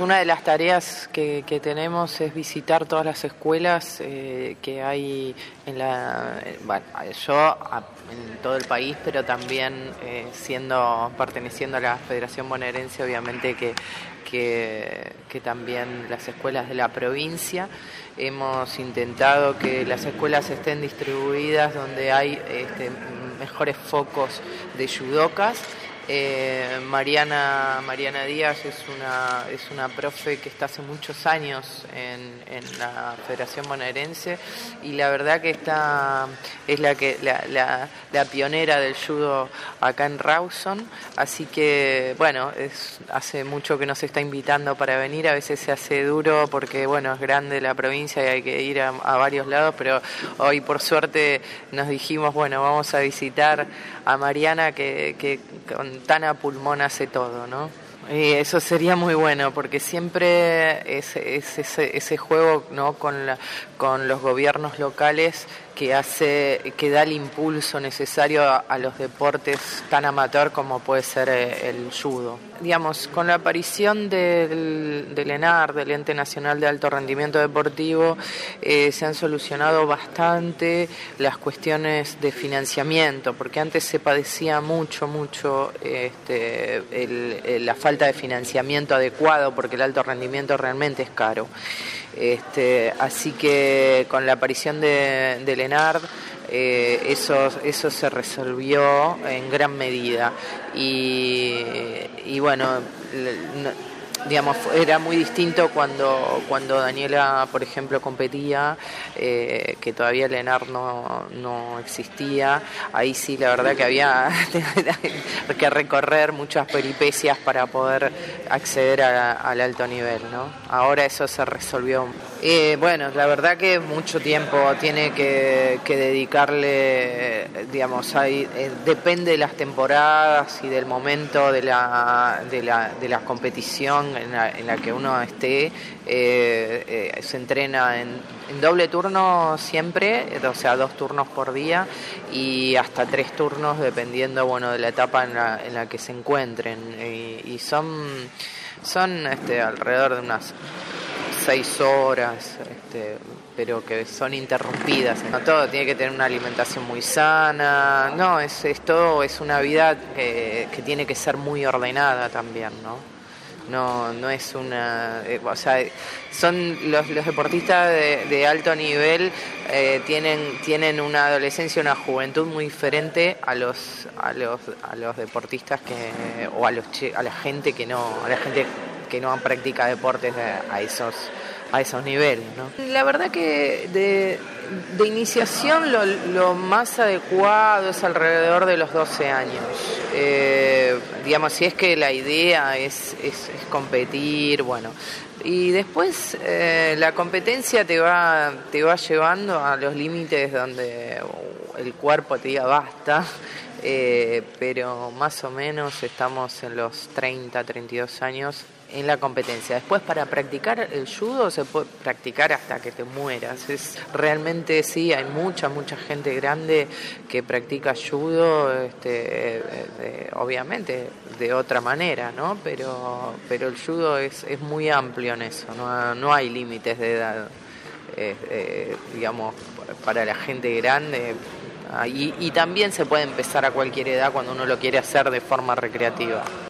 una de las tareas que tenemos es visitar todas las escuelas que hay en todo el país, pero también perteneciendo a la Federación Bonaerense, obviamente que también las escuelas de la provincia. Hemos intentado que las escuelas estén distribuidas donde hay mejores focos de judocas. Mariana Díaz es una profe que está hace muchos años en la Federación Bonaerense, y la verdad que es la pionera del judo acá en Rawson, así que bueno, hace mucho que nos está invitando para venir. A veces se hace duro porque bueno, es grande la provincia y hay que ir a varios lados, pero hoy por suerte nos dijimos, bueno, vamos a visitar a Mariana que con tan a pulmón hace todo, ¿no? Y eso sería muy bueno, porque siempre es ese juego, ¿no?, con los gobiernos locales que da el impulso necesario a los deportes tan amateur como puede ser el judo. Digamos, con la aparición del ENAR, del Ente Nacional de Alto Rendimiento Deportivo, se han solucionado bastante las cuestiones de financiamiento, porque antes se padecía mucho la falta de financiamiento adecuado, porque el alto rendimiento realmente es caro. Así que con la aparición del ENAR, eso se resolvió en gran medida, y bueno, digamos, era muy distinto cuando Daniela, por ejemplo, competía, que todavía el ENAR no existía. Ahí sí, la verdad que había que recorrer muchas peripecias para poder acceder al alto nivel, ¿no? Ahora eso se resolvió. Bueno, la verdad que mucho tiempo tiene que dedicarle, digamos, depende de las temporadas y del momento de la competición en la que uno esté. Se entrena en doble turno siempre, o sea, 2 turnos por día y hasta 3 turnos dependiendo, bueno, de la etapa en la que se encuentren, y son alrededor de unas 6 horas, pero que son interrumpidas. No todo tiene que tener una alimentación muy sana, no, todo es una vida que tiene que ser muy ordenada también, ¿no? No es una... o sea, son los deportistas de alto nivel, tienen una adolescencia, una juventud muy diferente a los deportistas o a la gente que no practica deportes a esos niveles, ¿no? La verdad que de iniciación lo más adecuado es alrededor de los 12 años. Digamos, si es que la idea es competir, bueno. Y después la competencia te va llevando a los límites donde el cuerpo te diga basta, pero más o menos estamos en los 30, 32 años en la competencia. Después, para practicar el judo se puede practicar hasta que te mueras. Realmente sí, hay mucha gente grande que practica judo, obviamente de otra manera, ¿no? Pero el judo es muy amplio en eso, no hay límites de edad, digamos, para la gente grande. Y también se puede empezar a cualquier edad cuando uno lo quiere hacer de forma recreativa.